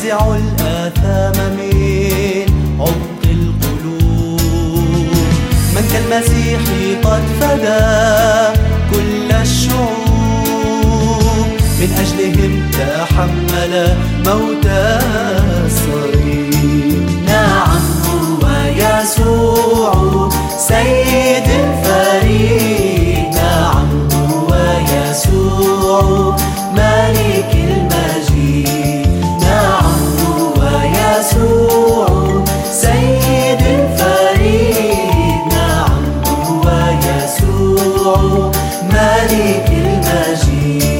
ينزع الآثام من عمق القلوب، من كالمسيح قد فدى كل الشعوب، من أجلهم تحمل موت الصليب. نعم هو يسوع سيد الفريق، نعم هو يسوع ملك المجيد، نعم هو يسوع سيد الفريق، نعم هو يسوع ملك المجيد.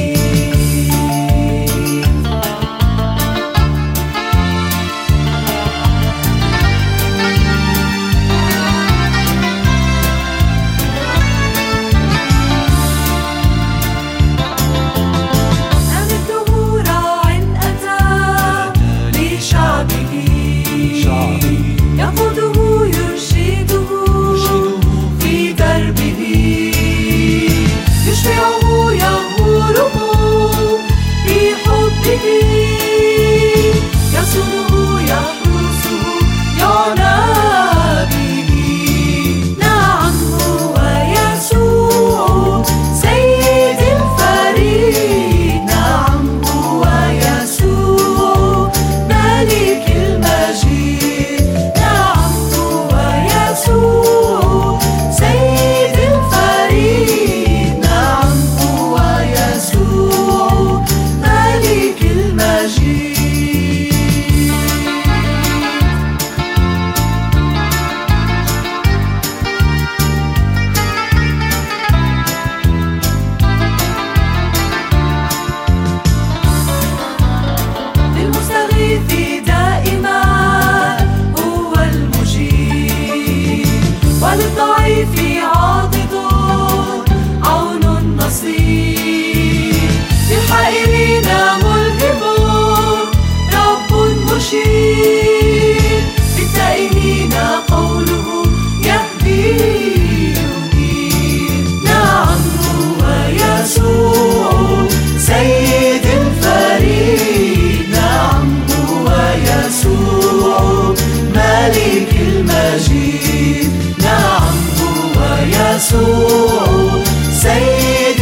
في عاضد عون نصير، للحائرين ملهم رب مشير، للتائهين قوله يهدي ينير. نعم هو يسوع سيد الفريق، نعم هو يسوع ملك المجيد، نعم يسوع سيد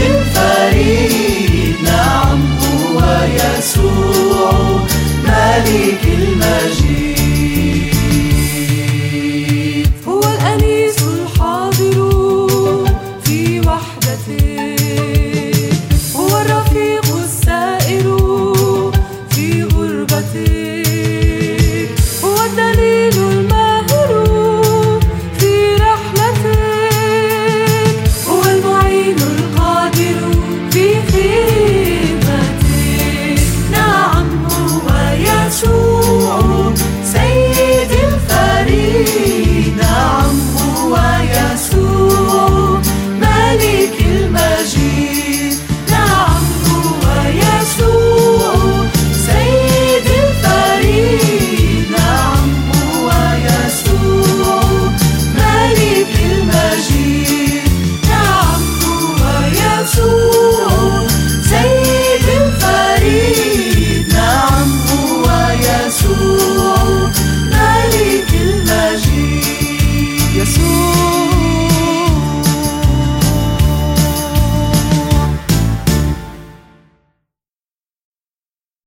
الفريق، نعم هو يسوع ملك المجيد.